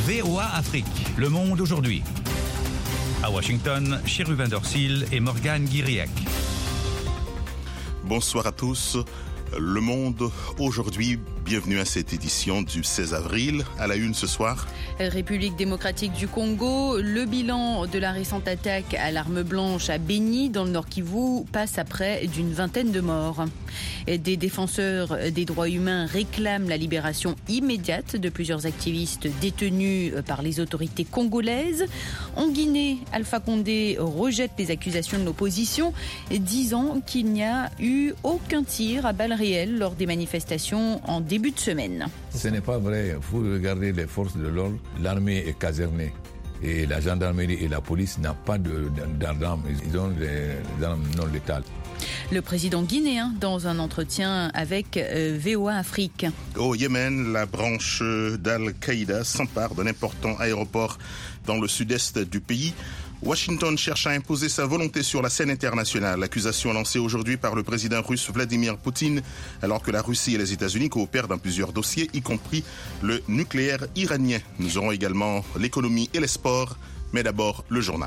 VOA Afrique, le monde aujourd'hui. À Washington, Cherubin Dorsil et Morgane Guiriac. Bonsoir à tous. Le Monde aujourd'hui, bienvenue à cette édition du 16 avril. À la une ce soir. République démocratique du Congo, le bilan de la récente attaque à l'arme blanche à Beni, dans le Nord Kivu, passe à près d'une vingtaine de morts. Des défenseurs des droits humains réclament la libération immédiate de plusieurs activistes détenus par les autorités congolaises. En Guinée, Alpha Condé rejette les accusations de l'opposition, disant qu'il n'y a eu aucun tir à balles réelles lors des manifestations en début de semaine. Ce n'est pas vrai. Vous regardez les forces de l'ordre, l'armée est casernée. Et la gendarmerie et la police n'ont pas d'armes. Ils ont des armes non létales. Le président guinéen dans un entretien avec VOA Afrique. Au Yémen, la branche d'Al-Qaïda s'empare d'un important aéroport dans le sud-est du pays. Washington cherche à imposer sa volonté sur la scène internationale. L'accusation lancée aujourd'hui par le président russe Vladimir Poutine, alors que la Russie et les États-Unis coopèrent dans plusieurs dossiers, y compris le nucléaire iranien. Nous aurons également l'économie et les sports, mais d'abord le journal.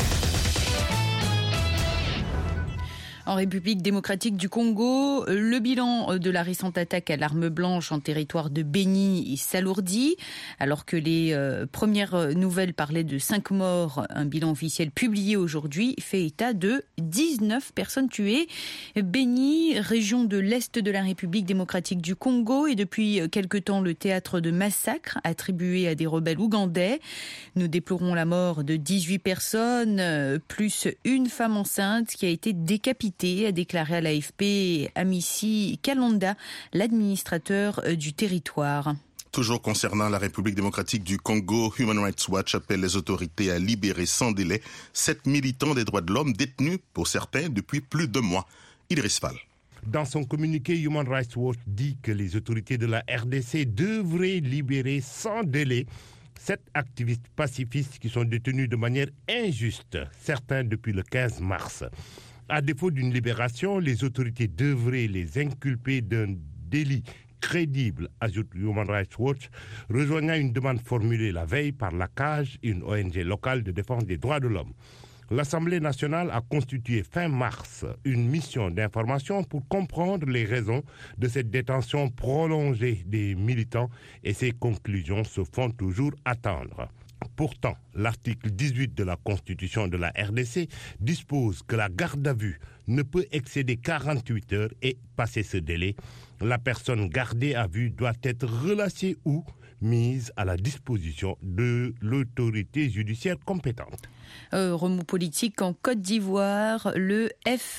En République démocratique du Congo, le bilan de la récente attaque à l'arme blanche en territoire de Beni s'alourdit. Alors que les premières nouvelles parlaient de 5 morts, un bilan officiel publié aujourd'hui fait état de 19 personnes tuées. Beni, région de l'Est de la République démocratique du Congo, est depuis quelque temps le théâtre de massacres attribués à des rebelles ougandais. Nous déplorons la mort de 18 personnes, plus une femme enceinte qui a été décapitée, a déclaré à l'AFP Amici Kalonda, l'administrateur du territoire. Toujours concernant la République démocratique du Congo, Human Rights Watch appelle les autorités à libérer sans délai 7 militants des droits de l'homme détenus, pour certains, depuis plus de mois. Idriss Fall. Dans son communiqué, Human Rights Watch dit que les autorités de la RDC devraient libérer sans délai 7 activistes pacifistes qui sont détenus de manière injuste, certains depuis le 15 mars. À défaut d'une libération, les autorités devraient les inculper d'un délit crédible, ajoute Human Rights Watch, rejoignant une demande formulée la veille par la CAJ, une ONG locale de défense des droits de l'homme. L'Assemblée nationale a constitué fin mars une mission d'information pour comprendre les raisons de cette détention prolongée des militants et ses conclusions se font toujours attendre. Pourtant, l'article 18 de la Constitution de la RDC dispose que la garde à vue ne peut excéder 48 heures et, passé ce délai, la personne gardée à vue doit être relâchée ou mise à la disposition de l'autorité judiciaire compétente. Remous politique en Côte d'Ivoire, le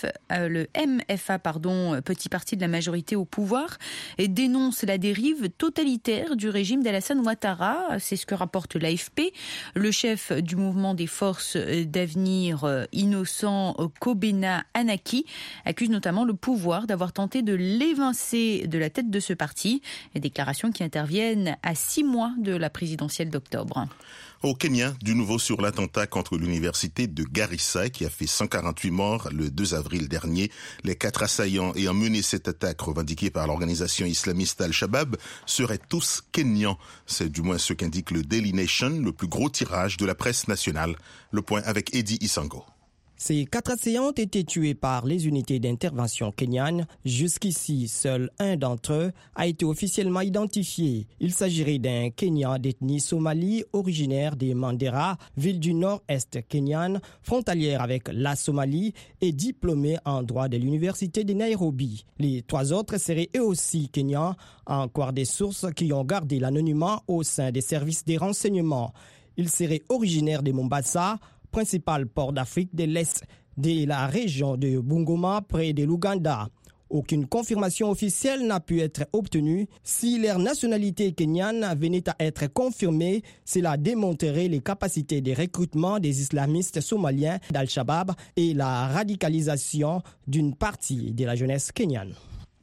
MFA, petit parti de la majorité au pouvoir, dénonce la dérive totalitaire du régime d'Alassane Ouattara. C'est ce que rapporte l'AFP. Le chef du mouvement des forces d'avenir innocent, Kobena Anaki, accuse notamment le pouvoir d'avoir tenté de l'évincer de la tête de ce parti. Déclarations qui interviennent à 6 mois de la présidentielle d'octobre. Au Kenya, du nouveau sur l'attentat contre l'université de Garissa qui a fait 148 morts le 2 avril dernier. Les 4 assaillants ayant mené cette attaque revendiquée par l'organisation islamiste Al-Shabaab seraient tous kenyans. C'est du moins ce qu'indique le Daily Nation, le plus gros tirage de la presse nationale. Le point avec Eddie Isango. Ces 4 assaillants ont été tués par les unités d'intervention kenyanes. Jusqu'ici, seul un d'entre eux a été officiellement identifié. Il s'agirait d'un Kenyan d'ethnie somalie originaire des Mandera, ville du nord-est kenyane, frontalière avec la Somalie et diplômé en droit de l'université de Nairobi. Les 3 autres seraient eux aussi kenyans, en croire des sources qui ont gardé l'anonymat au sein des services des renseignements. Ils seraient originaires de Mombasa, principal port d'Afrique de l'Est, de la région de Bungoma, près de l'Ouganda. Aucune confirmation officielle n'a pu être obtenue. Si leur nationalité kenyane venait à être confirmée, cela démontrerait les capacités de recrutement des islamistes somaliens d'Al-Shabaab et la radicalisation d'une partie de la jeunesse kenyane.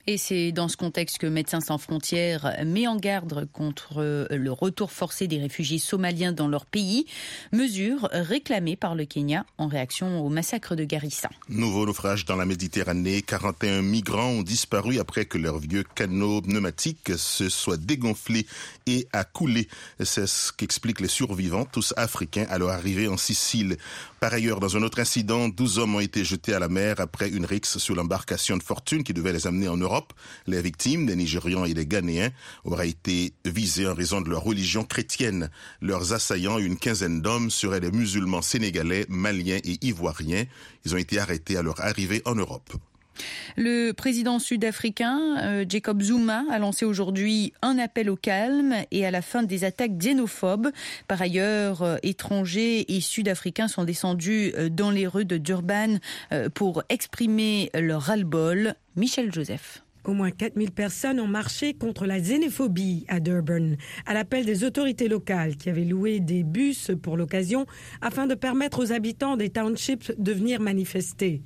Et c'est dans ce contexte que Médecins sans frontières met en garde contre le retour forcé des réfugiés somaliens dans leur pays, mesure réclamée par le Kenya en réaction au massacre de Garissa. Nouveau naufrage dans la Méditerranée. 41 migrants ont disparu après que leur vieux canot pneumatique se soit dégonflé et a coulé. C'est ce qu'expliquent les survivants, tous africains, à leur arrivée en Sicile. Par ailleurs, dans un autre incident, 12 hommes ont été jetés à la mer après une rixe sur l'embarcation de fortune qui devait les amener en Europe. Les victimes, des Nigérians et des Ghanéens, auraient été visées en raison de leur religion chrétienne. Leurs assaillants, une quinzaine d'hommes, seraient des musulmans sénégalais, maliens et ivoiriens. Ils ont été arrêtés à leur arrivée en Europe. Le président sud-africain Jacob Zuma a lancé aujourd'hui un appel au calme et à la fin des attaques xénophobes. Par ailleurs, étrangers et sud-africains sont descendus dans les rues de Durban pour exprimer leur ras-le-bol. Michel Joseph. Au moins 4000 personnes ont marché contre la xénophobie à Durban, à l'appel des autorités locales qui avaient loué des bus pour l'occasion afin de permettre aux habitants des townships de venir manifester.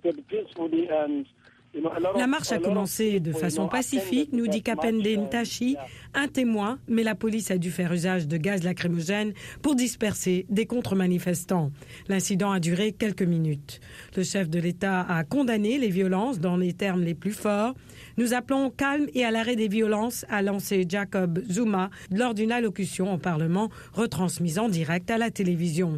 La marche a commencé de façon pacifique, nous dit Kapende Ntashi, un témoin, mais la police a dû faire usage de gaz lacrymogène pour disperser des contre-manifestants. L'incident a duré quelques minutes. Le chef de l'État a condamné les violences dans les termes les plus forts. Nous appelons au calme et à l'arrêt des violences, a lancé Jacob Zuma lors d'une allocution au Parlement retransmise en direct à la télévision.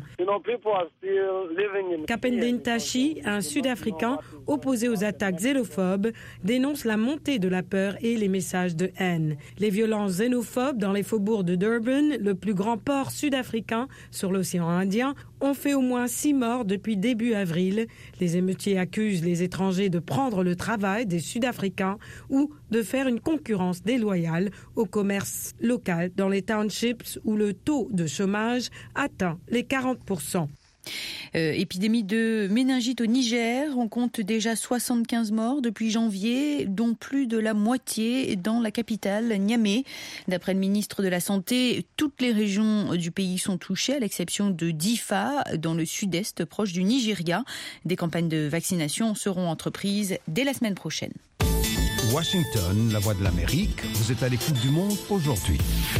Kapende Ntashi, un Sud-Africain opposé aux attaques xénophobes, dénonce la montée de la peur et les messages de haine. Les violences xénophobes dans les faubourgs de Durban, le plus grand port sud-africain sur l'océan Indien, ont fait au moins 6 morts depuis début avril. Les émeutiers accusent les étrangers de prendre le travail des Sud-Africains ou de faire une concurrence déloyale au commerce local dans les townships où le taux de chômage atteint les 40%. Épidémie de méningite au Niger, on compte déjà 75 morts depuis janvier, dont plus de la moitié dans la capitale, Niamey. D'après le ministre de la Santé, toutes les régions du pays sont touchées, à l'exception de Difa, dans le sud-est, proche du Nigeria. Des campagnes de vaccination seront entreprises dès la semaine prochaine. Washington, la voix de l'Amérique, vous êtes à l'écoute du monde aujourd'hui.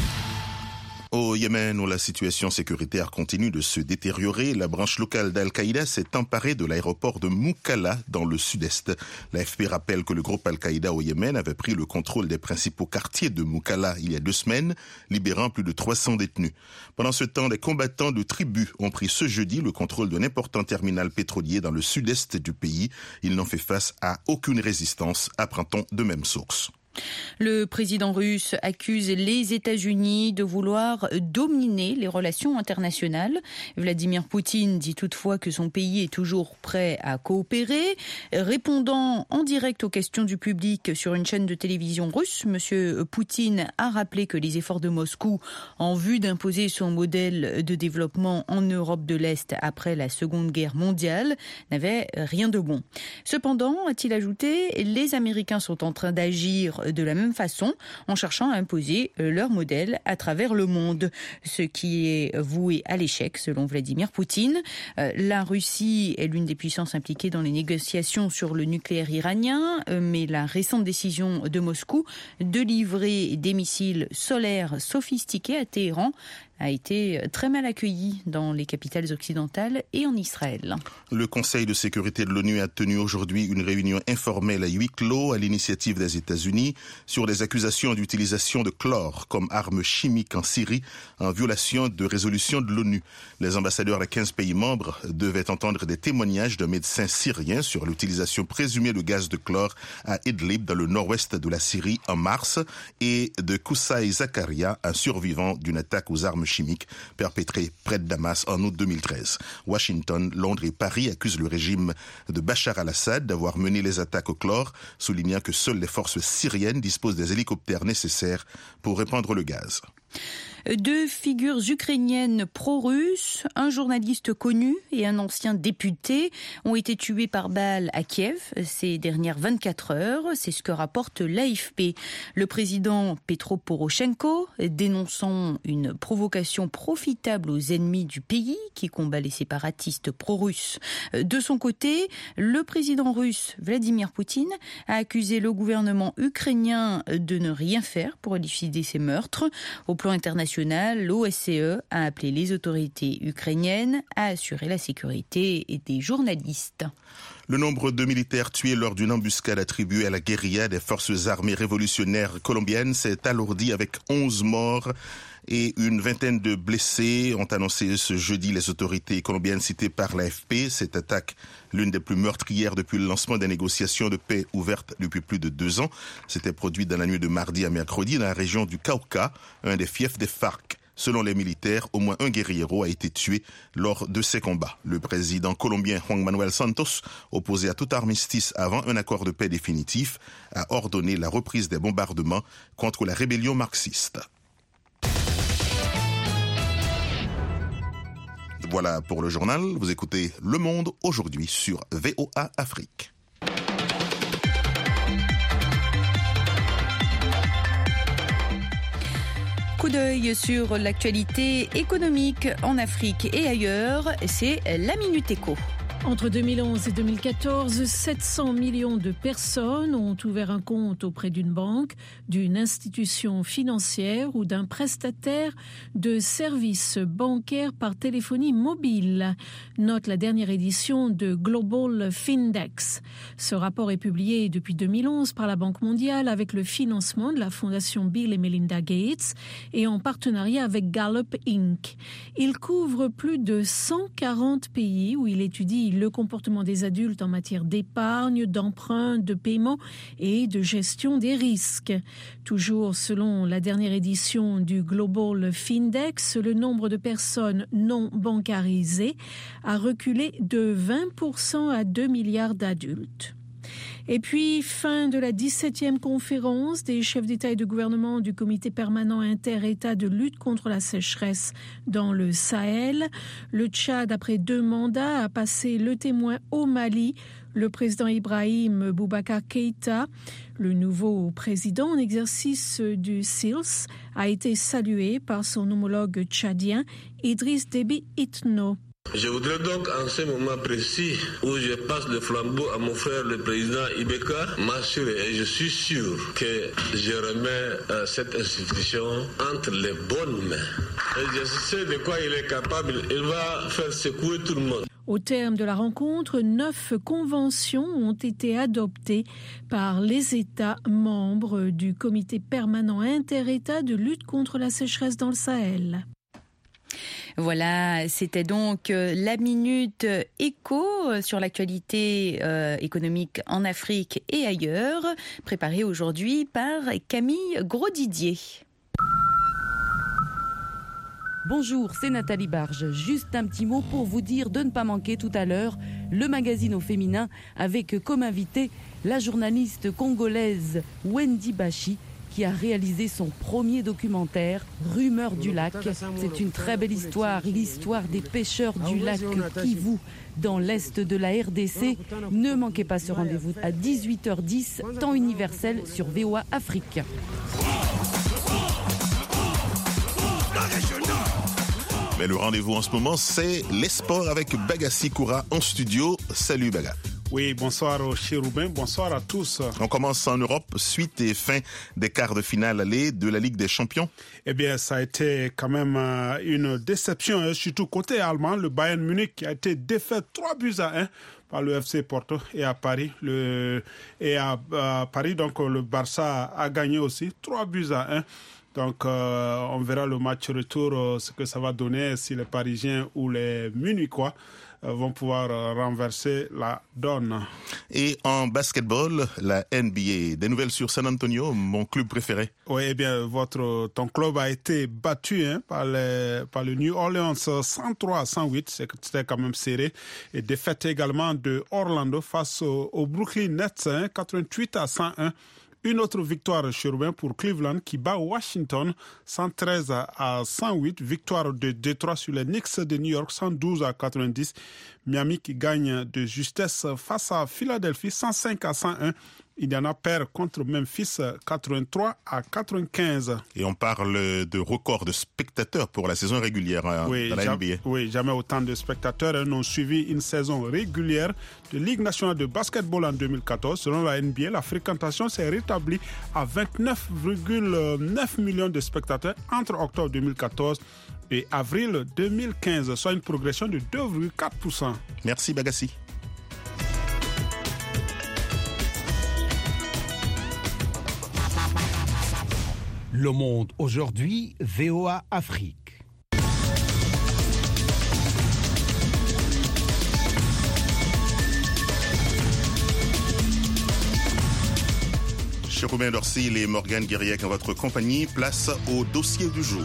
Au Yémen, où la situation sécuritaire continue de se détériorer, la branche locale d'Al-Qaïda s'est emparée de l'aéroport de Moukalla dans le sud-est. L'AFP rappelle que le groupe Al-Qaïda au Yémen avait pris le contrôle des principaux quartiers de Moukalla il y a 2 semaines, libérant plus de 300 détenus. Pendant ce temps, des combattants de tribus ont pris ce jeudi le contrôle d'un important terminal pétrolier dans le sud-est du pays. Ils n'ont fait face à aucune résistance, apprend-on de même source. Le président russe accuse les États-Unis de vouloir dominer les relations internationales. Vladimir Poutine dit toutefois que son pays est toujours prêt à coopérer. Répondant en direct aux questions du public sur une chaîne de télévision russe, M. Poutine a rappelé que les efforts de Moscou en vue d'imposer son modèle de développement en Europe de l'Est après la Seconde Guerre mondiale n'avaient rien de bon. Cependant, a-t-il ajouté, les Américains sont en train d'agir de la même façon en cherchant à imposer leur modèle à travers le monde, ce qui est voué à l'échec selon Vladimir Poutine. La Russie est l'une des puissances impliquées dans les négociations sur le nucléaire iranien, mais la récente décision de Moscou de livrer des missiles solaires sophistiqués à Téhéran a été très mal accueilli dans les capitales occidentales et en Israël. Le Conseil de sécurité de l'ONU a tenu aujourd'hui une réunion informelle à huis clos à l'initiative des États-Unis sur les accusations d'utilisation de chlore comme arme chimique en Syrie en violation de résolutions de l'ONU. Les ambassadeurs des 15 pays membres devaient entendre des témoignages d'un médecin syrien sur l'utilisation présumée de gaz de chlore à Idlib dans le nord-ouest de la Syrie en mars et de Koussaï Zakaria, un survivant d'une attaque aux armes chimiques perpétrée près de Damas en août 2013. Washington, Londres et Paris accusent le régime de Bachar al-Assad d'avoir mené les attaques au chlore, soulignant que seules les forces syriennes disposent des hélicoptères nécessaires pour répandre le gaz. Deux figures ukrainiennes pro-russes, un journaliste connu et un ancien député, ont été tués par balle à Kiev ces dernières 24 heures. C'est ce que rapporte l'AFP. Le président Petro Poroshenko, dénonçant une provocation profitable aux ennemis du pays qui combat les séparatistes pro-russes. De son côté, le président russe Vladimir Poutine a accusé le gouvernement ukrainien de ne rien faire pour élucider ces meurtres. Au plan international, l'OSCE a appelé les autorités ukrainiennes à assurer la sécurité des journalistes. Le nombre de militaires tués lors d'une embuscade attribuée à la guérilla des forces armées révolutionnaires colombiennes s'est alourdi avec 11 morts et une vingtaine de blessés, ont annoncé ce jeudi les autorités colombiennes citées par l'AFP. Cette attaque, l'une des plus meurtrières depuis le lancement des négociations de paix ouvertes depuis plus de 2 ans, s'était produite dans la nuit de mardi à mercredi dans la région du Cauca, un des fiefs des FARC. Selon les militaires, au moins un guérillero a été tué lors de ces combats. Le président colombien Juan Manuel Santos, opposé à tout armistice avant un accord de paix définitif, a ordonné la reprise des bombardements contre la rébellion marxiste. Voilà pour le journal. Vous écoutez Le Monde aujourd'hui sur VOA Afrique. Coup d'œil sur l'actualité économique en Afrique et ailleurs, c'est la Minute Éco. Entre 2011 et 2014, 700 millions de personnes ont ouvert un compte auprès d'une banque, d'une institution financière ou d'un prestataire de services bancaires par téléphonie mobile, note la dernière édition de Global Findex. Ce rapport est publié depuis 2011 par la Banque mondiale avec le financement de la fondation Bill et Melinda Gates et en partenariat avec Gallup Inc. Il couvre plus de 140 pays où il étudie le comportement des adultes en matière d'épargne, d'emprunt, de paiement et de gestion des risques. Toujours selon la dernière édition du Global Findex, le nombre de personnes non bancarisées a reculé de 20% à 2 milliards d'adultes. Et puis, fin de la 17e conférence des chefs d'État et de gouvernement du comité permanent inter-État de lutte contre la sécheresse dans le Sahel. Le Tchad, après 2 mandats, a passé le témoin au Mali. Le président Ibrahim Boubacar Keïta, le nouveau président en exercice du SILS, a été salué par son homologue tchadien Idriss Déby Itno. Je voudrais donc, en ce moment précis où je passe le flambeau à mon frère le président Ibeka, m'assurer, et je suis sûr que je remets cette institution entre les bonnes mains. Et je sais de quoi il est capable, il va faire secouer tout le monde. Au terme de la rencontre, 9 conventions ont été adoptées par les États membres du comité permanent inter-État de lutte contre la sécheresse dans le Sahel. Voilà, c'était donc la Minute Éco sur l'actualité économique en Afrique et ailleurs, préparée aujourd'hui par Camille Grosdidier. Bonjour, c'est Nathalie Barge. Juste un petit mot pour vous dire de ne pas manquer tout à l'heure le magazine au féminin avec comme invitée la journaliste congolaise Wendy Bachi, qui a réalisé son premier documentaire, Rumeurs du lac. C'est une très belle histoire, l'histoire des pêcheurs du lac Kivu dans l'est de la RDC. Ne manquez pas ce rendez-vous à 18h10, temps universel sur VOA Afrique. Mais le rendez-vous en ce moment, c'est les sports avec Bagassi Koura en studio. Salut Baga. Oui, bonsoir Chérubin, bonsoir à tous. On commence en Europe, suite et fin des quarts de finale aller de la Ligue des Champions. Eh bien, ça a été quand même une déception, surtout côté allemand. Le Bayern Munich qui a été défait 3-1 par le FC Porto et à Paris. À Paris, donc le Barça a gagné aussi 3-1. Donc, on verra le match retour, ce que ça va donner, si les Parisiens ou les Munichois vont pouvoir renverser la donne. Et en basketball, la NBA. Des nouvelles sur San Antonio, mon club préféré. Oui, eh bien, ton club a été battu par le New Orleans 103-108. C'était quand même serré. Et défaite également de Orlando face au Brooklyn Nets 88-101. Une autre victoire chez Robin pour Cleveland qui bat Washington 113-108. Victoire de Détroit sur les Knicks de New York 112-90. Miami qui gagne de justesse face à Philadelphie 105-101. Indiana perd contre Memphis 83-95. Et on parle de record de spectateurs pour la saison régulière dans la NBA. Oui, jamais autant de spectateurs n'ont suivi une saison régulière de Ligue nationale de basketball en 2014. Selon la NBA, la fréquentation s'est rétablie à 29,9 millions de spectateurs entre octobre 2014 et avril 2015, soit une progression de 2,4%. Merci Bagassi. Le Monde aujourd'hui, VOA Afrique. Chérubin Dorsil et Morgane Guiriac en votre compagnie, place au dossier du jour.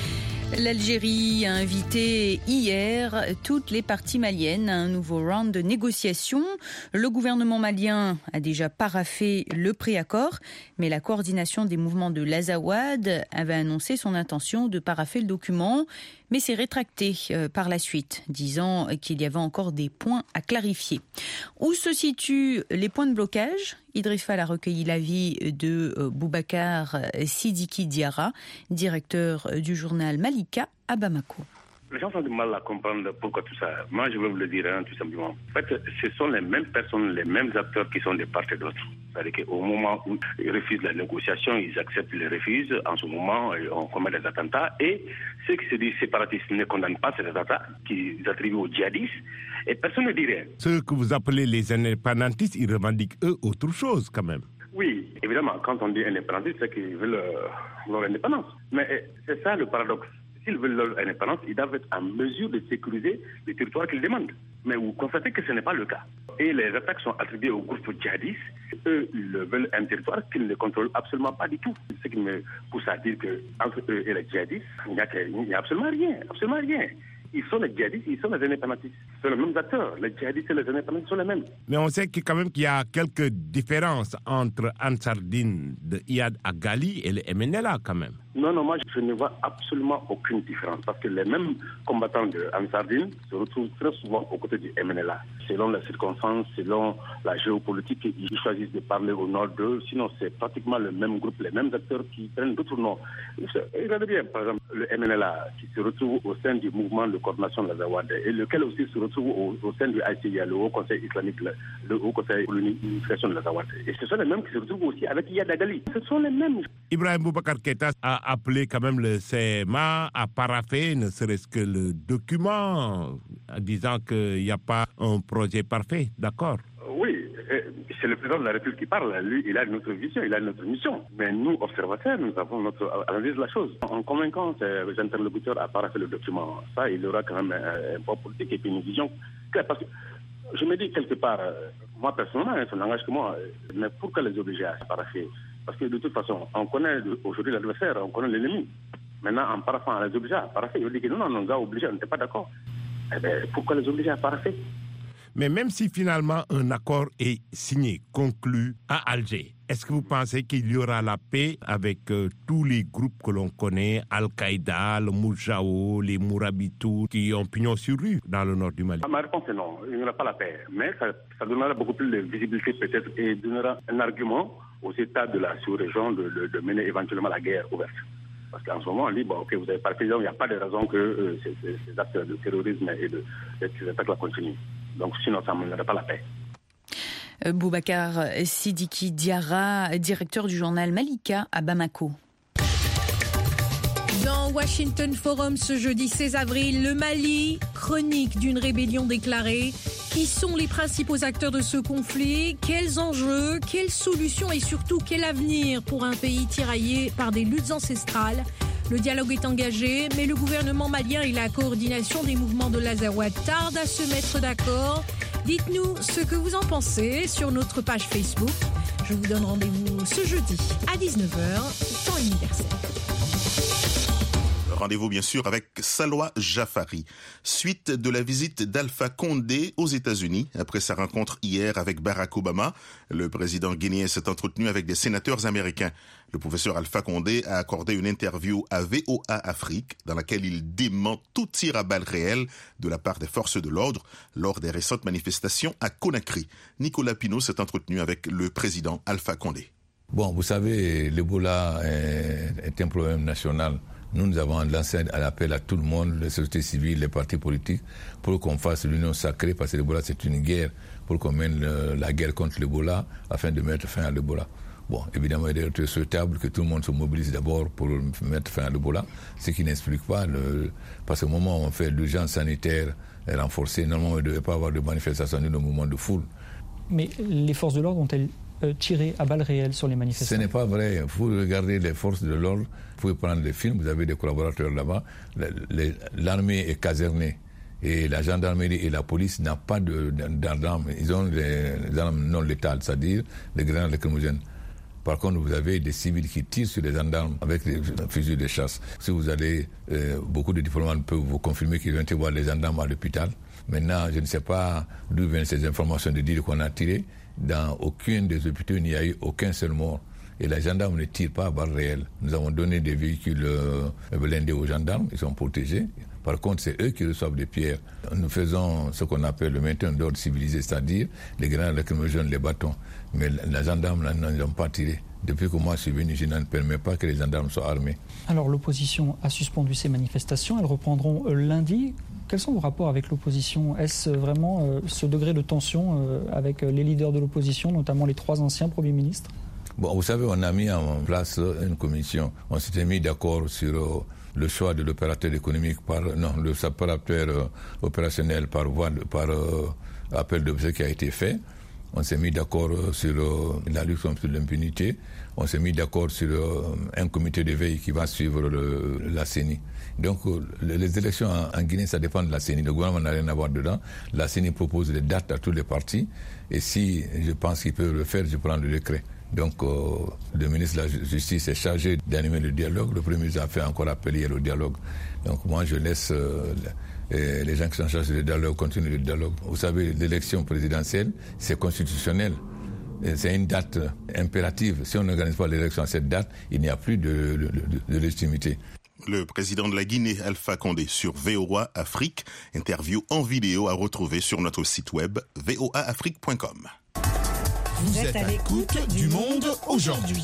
L'Algérie a invité hier toutes les parties maliennes à un nouveau round de négociations. Le gouvernement malien a déjà paraphé le préaccord, mais la coordination des mouvements de l'Azawad avait annoncé son intention de parapher le document, mais s'est rétracté par la suite, disant qu'il y avait encore des points à clarifier. Où se situent les points de blocage ? Idriss Fall a recueilli l'avis de Boubacar Sidiki Diarra, directeur du journal Malika à Bamako. Les gens ont du mal à comprendre pourquoi tout ça. Moi, je vais vous le dire tout simplement. En fait, ce sont les mêmes personnes, les mêmes acteurs qui sont de part et d'autre. C'est-à-dire qu'au moment où ils refusent la négociation, ils acceptent les refus. En ce moment, on commet des attentats. Et ceux qui se disent séparatistes ne condamnent pas ces attentats, qu'ils attribuent aux djihadistes. Et personne ne dit rien. Ceux que vous appelez les indépendantistes, ils revendiquent eux autre chose quand même. Oui, évidemment, quand on dit indépendantistes, c'est qu'ils veulent leur indépendance. Mais c'est ça le paradoxe. S'ils veulent leur indépendance, ils doivent être en mesure de sécuriser les territoires qu'ils demandent. Mais vous constatez que ce n'est pas le cas. Et les attaques sont attribuées aux groupes djihadistes. Eux, ils veulent un territoire qu'ils ne contrôlent absolument pas du tout. Ce qui me pousse à dire qu'entre eux et les djihadistes, il n'y a absolument rien, absolument rien. Ils sont les djihadistes, ils sont les indépendantistes. C'est les mêmes acteurs. Les djihadistes et les indépendantistes sont les mêmes. Mais on sait quand même qu'il y a quelques différences entre Ansardine de Iyad Agali et le MNLA quand même. Non, moi je ne vois absolument aucune différence parce que les mêmes combattants de Ansardine se retrouvent très souvent aux côtés du MNLA. Selon les circonstances, selon la géopolitique, ils choisissent de parler au nord d'eux. Sinon, c'est pratiquement le même groupe, les mêmes acteurs qui prennent d'autres noms. Regardez bien, par exemple, le MNLA qui se retrouve au sein du mouvement de coordination de l'Azawad et lequel aussi se retrouve au sein du ICIA, le Haut Conseil islamique, le Haut Conseil pour l'unification de l'Azawad. Et ce sont les mêmes qui se retrouvent aussi avec Iyad Agali. Ce sont les mêmes. Ibrahim Boubacar Keïta a appelé quand même le CMA à parapher ne serait-ce que le document en disant qu'il n'y a pas un projet parfait, d'accord? Oui, c'est le président de la République qui parle. Lui, il a notre vision, il a notre mission. Mais nous, observateurs, nous avons notre analyse de la chose. En convainquant les interlocuteurs à parapher le document, ça, il aura quand même un poids politique et puis une vision claire. Parce que je me dis quelque part, moi personnellement, ça n'engage que moi, mais pourquoi les obliger à parapher? Parce que de toute façon, on connaît aujourd'hui l'adversaire, on connaît l'ennemi. Maintenant, en paraphant, les obliger à parapher, ils disent que non, on nous a obligés, on n'était pas d'accord. Eh bien, pourquoi les obliger à parapher? Mais même si finalement un accord est signé, conclu à Alger, est-ce que vous pensez qu'il y aura la paix avec tous les groupes que l'on connaît, Al-Qaïda, le Moujao, les Mourabitou, qui ont pignon sur rue dans le nord du Mali? Ma réponse est non, il n'y aura pas la paix. Mais ça donnera beaucoup plus de visibilité peut-être et donnera un argument aux États de la sous-région de mener éventuellement la guerre ouverte. Parce qu'en ce moment, on dit, bon, ok, vous avez parlé, il n'y a pas de raison que ces actes de terrorisme et ces attaques-là continuent. Donc sinon, ça ne mènera pas la paix. Boubacar Sidiki Diarra, directeur du journal Malika à Bamako. Dans Washington Forum ce jeudi 16 avril, le Mali, chronique d'une rébellion déclarée. Qui sont les principaux acteurs de ce conflit? Quels enjeux? Quelles solutions? Et surtout, quel avenir pour un pays tiraillé par des luttes ancestrales? Le dialogue est engagé, mais le gouvernement malien et la coordination des mouvements de l'Azawad tardent à se mettre d'accord. Dites-nous ce que vous en pensez sur notre page Facebook. Je vous donne rendez-vous ce jeudi à 19h, temps universel. Rendez-vous bien sûr avec Salwa Jafari. Suite de la visite d'Alpha Condé aux États-Unis. Après sa rencontre hier avec Barack Obama, le président guinéen s'est entretenu avec des sénateurs américains. Le professeur Alpha Condé a accordé une interview à VOA Afrique dans laquelle il dément tout tir à balles réelles de la part des forces de l'ordre lors des récentes manifestations à Conakry. Nicolas Pinault s'est entretenu avec le président Alpha Condé. Bon, vous savez, l'Ebola est un problème national. Nous avons lancé un appel à tout le monde, les sociétés civiles, les partis politiques, pour qu'on fasse l'union sacrée, parce que l'Ebola c'est une guerre, pour qu'on mène la guerre contre l'Ebola, afin de mettre fin à l'Ebola. Bon, évidemment, il est souhaitable que tout le monde se mobilise d'abord pour mettre fin à l'Ebola, ce qui n'explique pas, parce qu'au moment où on fait l'urgence sanitaire renforcée, normalement il ne devait pas avoir de manifestation ni de mouvement de foule. Mais les forces de l'ordre ont-elles tiré à balles réelles sur les manifestants? Ce n'est pas vrai. Vous regardez les forces de l'ordre, vous pouvez prendre des films, vous avez des collaborateurs là-bas. L'armée est casernée et la gendarmerie et la police n'ont pas d'armes. Ils ont des armes non létales, c'est-à-dire des grenades lacrymogènes. Par contre, vous avez des civils qui tirent sur les gendarmes avec des fusils de chasse. Si vous allez, beaucoup de diplomates peuvent vous confirmer qu'ils ont été voir les gendarmes à l'hôpital. Maintenant, je ne sais pas d'où viennent ces informations de dire qu'on a tiré. Dans aucun des hôpitaux, il n'y a eu aucun seul mort. Et les gendarmes ne tirent pas à balles réelles. Nous avons donné des véhicules blindés aux gendarmes, ils sont protégés. Par contre, c'est eux qui reçoivent des pierres. Nous faisons ce qu'on appelle le maintien d'ordre civilisé, c'est-à-dire les grenades lacrymogènes, les bâtons. Mais les gendarmes n'ont pas tiré. Depuis que moi je suis venu, je ne permets pas que les gendarmes soient armés. Alors l'opposition a suspendu ces manifestations, elles reprendront lundi. Quels sont vos rapports avec l'opposition? Est-ce vraiment ce degré de tension avec les leaders de l'opposition, notamment les 3 anciens premiers ministres? Bon, vous savez, on a mis en place une commission. On s'était mis d'accord sur le choix de l'opérateur économique le opérateur opérationnel par appel d'objet qui a été fait. On s'est mis d'accord sur la lutte contre l'impunité. On s'est mis d'accord sur un comité de veille qui va suivre la CENI. Donc, les élections en Guinée, ça dépend de la CENI. Le gouvernement n'a rien à voir dedans. La CENI propose des dates à tous les partis. Et si je pense qu'ils peuvent le faire, je prends le décret. Donc, le ministre de la Justice est chargé d'animer le dialogue. Le Premier ministre a fait encore appel hier au dialogue. Donc, moi, je laisse les gens qui sont chargés du dialogue continuer le dialogue. Vous savez, l'élection présidentielle, c'est constitutionnel. C'est une date impérative. Si on n'organise pas l'élection à cette date, il n'y a plus de légitimité. Le président de la Guinée, Alpha Condé, sur VOA Afrique. Interview en vidéo à retrouver sur notre site web voaafrique.com. Vous êtes à l'écoute du Monde aujourd'hui.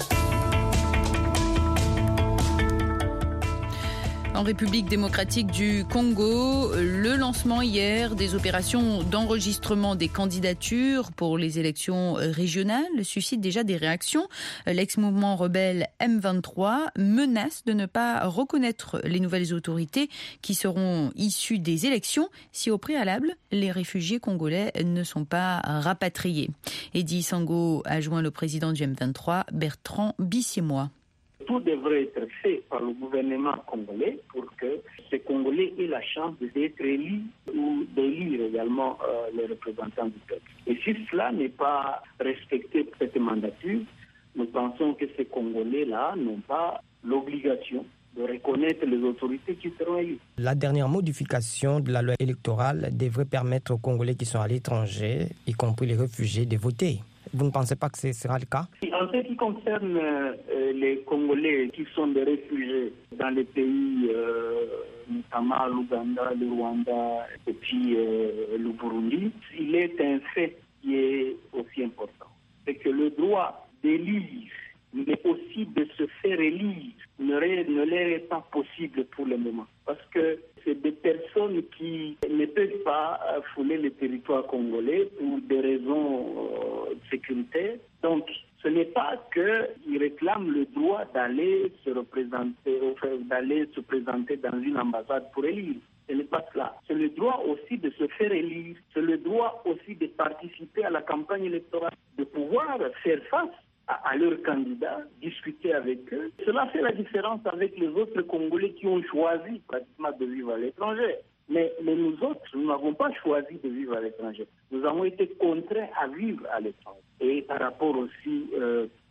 En République démocratique du Congo, le lancement hier des opérations d'enregistrement des candidatures pour les élections régionales suscite déjà des réactions. L'ex-mouvement rebelle M23 menace de ne pas reconnaître les nouvelles autorités qui seront issues des élections si au préalable, les réfugiés congolais ne sont pas rapatriés. Eddy Sango a joint le président du M23, Bertrand Bissiémois. Tout devrait être fait par le gouvernement congolais pour que ces Congolais aient la chance d'être élus ou d'élire également les représentants du peuple. Et si cela n'est pas respecté pour cette mandature, nous pensons que ces Congolais-là n'ont pas l'obligation de reconnaître les autorités qui seront élues. La dernière modification de la loi électorale devrait permettre aux Congolais qui sont à l'étranger, y compris les réfugiés, de voter. Vous ne pensez pas que ce sera le cas? En ce qui concerne les Congolais qui sont des réfugiés dans les pays, notamment l'Ouganda, le Rwanda et puis le Burundi, il est un fait qui est aussi important. C'est que le droit d'élire, mais aussi de se faire élire, ne leur est pas possible pour le moment. Parce que c'est des personnes qui ne peuvent pas fouler le territoire congolais pour des raisons sécuritaires. Donc, ce n'est pas qu'ils réclament le droit d'aller se présenter dans une ambassade pour élire. Ce n'est pas cela. C'est le droit aussi de se faire élire. C'est le droit aussi de participer à la campagne électorale, de pouvoir faire face à leurs candidats, discuter avec eux. Cela fait la différence avec les autres Congolais qui ont choisi pratiquement de vivre à l'étranger. Mais nous autres, nous n'avons pas choisi de vivre à l'étranger. Nous avons été contraints à vivre à l'étranger. Et par rapport aussi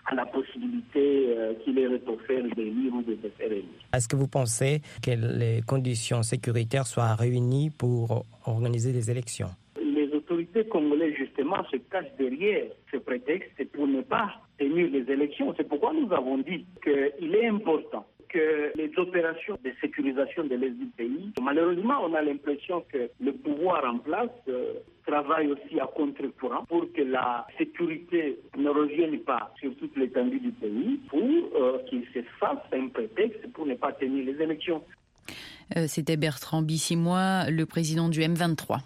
à la possibilité qu'il leur est offert d'élire ou de se faire élire. Est-ce que vous pensez que les conditions sécuritaires soient réunies pour organiser des élections? Les autorités congolaises, justement, se cachent derrière ce prétexte pour ne pas tenir les élections. C'est pourquoi nous avons dit qu'il est important que les opérations de sécurisation de l'est du pays, malheureusement, on a l'impression que le pouvoir en place travaille aussi à contre-courant pour que la sécurité ne revienne pas sur toute l'étendue du pays, pour qu'il se fasse un prétexte pour ne pas tenir les élections. C'était Bertrand Bissimois, le président du M23.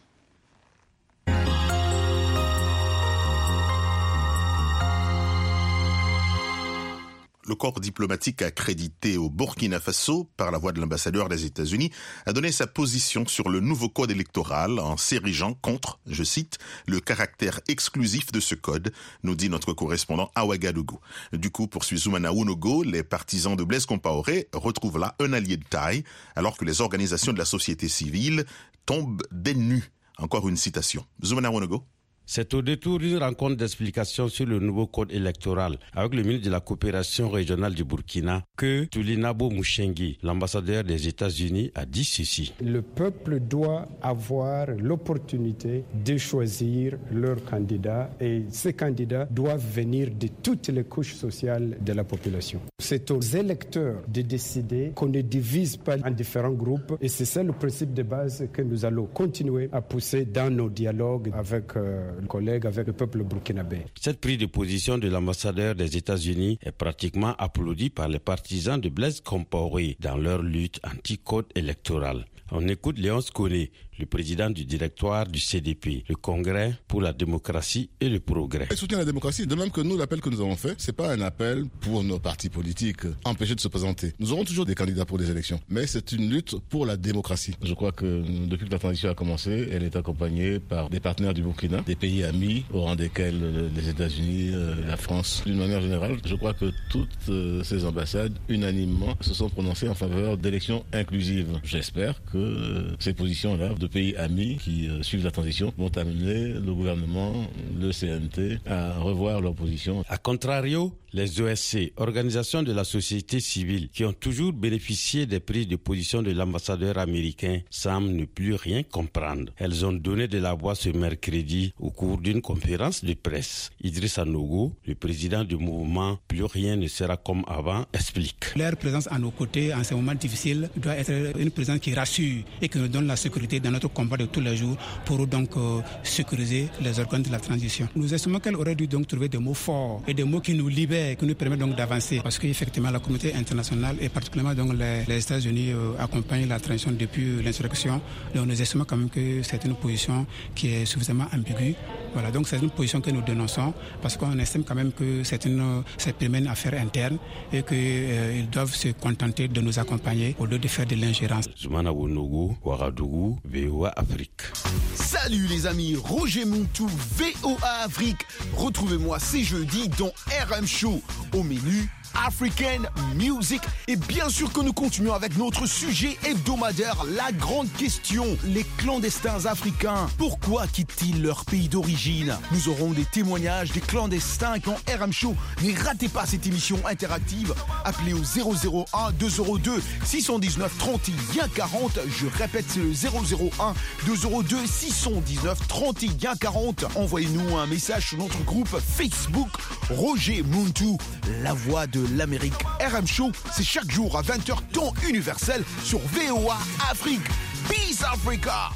Le corps diplomatique accrédité au Burkina Faso par la voix de l'ambassadeur des États-Unis a donné sa position sur le nouveau code électoral en s'érigeant contre, je cite, le caractère exclusif de ce code, nous dit notre correspondant à Ouagadougou. Du coup, poursuit Zoumana Ounogo, les partisans de Blaise Compaoré retrouvent là un allié de taille, alors que les organisations de la société civile tombent des nues. Encore une citation. Zoumana Ounogo. C'est au détour d'une rencontre d'explication sur le nouveau code électoral avec le ministre de la coopération régionale du Burkina que Tulinabo Mouchengi, l'ambassadeur des États-Unis, a dit ceci. Le peuple doit avoir l'opportunité de choisir leur candidat et ces candidats doivent venir de toutes les couches sociales de la population. C'est aux électeurs de décider qu'on ne divise pas en différents groupes et c'est ça le principe de base que nous allons continuer à pousser dans nos dialogues avec collègues, avec le peuple burkinabé. Cette prise de position de l'ambassadeur des États-Unis est pratiquement applaudie par les partisans de Blaise Compaoré dans leur lutte anti-code électoral. On écoute Léonce Koné, le président du directoire du CDP, le Congrès pour la démocratie et le progrès. Il soutient la démocratie, de même que nous, l'appel que nous avons fait, c'est pas un appel pour nos partis politiques empêchés de se présenter. Nous aurons toujours des candidats pour les élections, mais c'est une lutte pour la démocratie. Je crois que depuis que la transition a commencé, elle est accompagnée par des partenaires du Burkina, des pays amis, au rang desquels les États-Unis, la France. D'une manière générale, je crois que toutes ces ambassades, unanimement, se sont prononcées en faveur d'élections inclusives. J'espère que ces positions-là de pays amis qui suivent la transition vont amener le gouvernement, le CNT à revoir leur position. A contrario, les OSC, organisations de la société civile, qui ont toujours bénéficié des prises de position de l'ambassadeur américain, semblent ne plus rien comprendre. Elles ont donné de la voix ce mercredi au cours d'une conférence de presse. Idrissa Nogo, le président du mouvement Plus rien ne sera comme avant, explique. Leur présence à nos côtés en ces moments difficiles doit être une présence qui rassure et qui nous donne la sécurité dans notre combat de tous les jours pour donc sécuriser les organes de la transition. Nous estimons qu'elle aurait dû donc trouver des mots forts et des mots qui nous libèrent, qui nous permettent donc d'avancer. Parce qu'effectivement, la communauté internationale et particulièrement donc les États-Unis accompagnent la transition depuis l'insurrection. Donc nous estimons quand même que c'est une position qui est suffisamment ambiguë. Voilà, donc c'est une position que nous dénonçons parce qu'on estime quand même que c'est une affaire interne et qu'ils doivent se contenter de nous accompagner au lieu de faire de l'ingérence. Zoumana Ounogo, Ouagadougou, VOA Afrique. Salut les amis, Roger Montou, VOA Afrique. Retrouvez-moi ces jeudis dans RM Show. Au menu, African Music. Et bien sûr que nous continuons avec notre sujet hebdomadaire, la grande question. Les clandestins africains, pourquoi quittent-ils leur pays d'origine? Nous aurons des témoignages des clandestins quand RM Show. Ne ratez pas cette émission interactive. Appelez au 001 202 619 31 40. Je répète, c'est le 001 202 619 31 40. Envoyez-nous un message sur notre groupe Facebook Roger Montou, la voix de l'Amérique. RM Show, c'est chaque jour à 20h temps universel sur VOA Afrique. Peace Africa.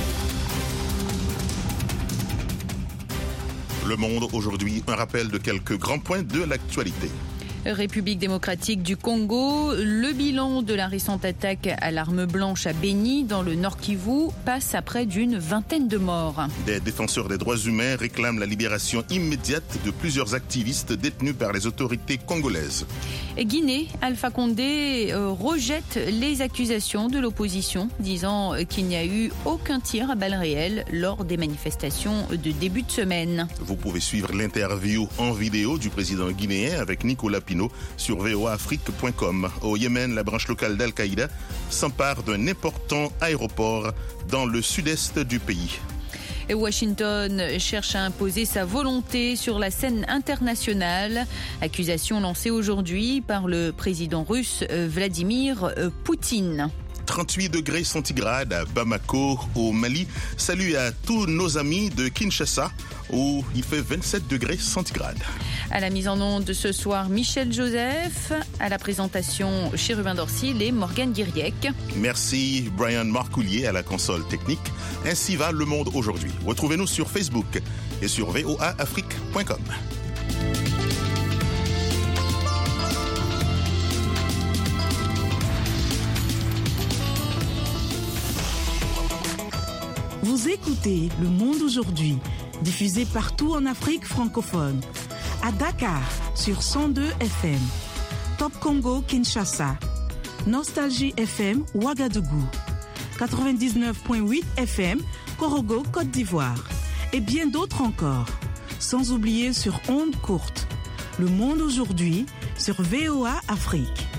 Le Monde aujourd'hui, un rappel de quelques grands points de l'actualité. République démocratique du Congo, le bilan de la récente attaque à l'arme blanche à Beni, dans le Nord Kivu, passe à près d'une vingtaine de morts. Des défenseurs des droits humains réclament la libération immédiate de plusieurs activistes détenus par les autorités congolaises. Guinée, Alpha Condé rejette les accusations de l'opposition, disant qu'il n'y a eu aucun tir à balles réelles lors des manifestations de début de semaine. Vous pouvez suivre l'interview en vidéo du président guinéen avec Nicolas sur voaafrique.com. Au Yémen, la branche locale d'Al-Qaïda s'empare d'un important aéroport dans le sud-est du pays. Et Washington cherche à imposer sa volonté sur la scène internationale. Accusation lancée aujourd'hui par le président russe Vladimir Poutine. 38 degrés centigrades à Bamako, au Mali. Salut à tous nos amis de Kinshasa, où il fait 27 degrés centigrades. À la mise en onde de ce soir, Michel Joseph. À la présentation, Chérubin Dorsil et Morgane Guiriec. Merci Brian Marcoulier à la console technique. Ainsi va le monde aujourd'hui. Retrouvez-nous sur Facebook et sur voaafrique.com. Vous écoutez Le Monde aujourd'hui, diffusé partout en Afrique francophone. À Dakar, sur 102 FM. Top Congo, Kinshasa. Nostalgie FM, Ouagadougou. 99.8 FM, Korogo, Côte d'Ivoire. Et bien d'autres encore. Sans oublier sur ondes courtes. Le Monde aujourd'hui, sur VOA Afrique.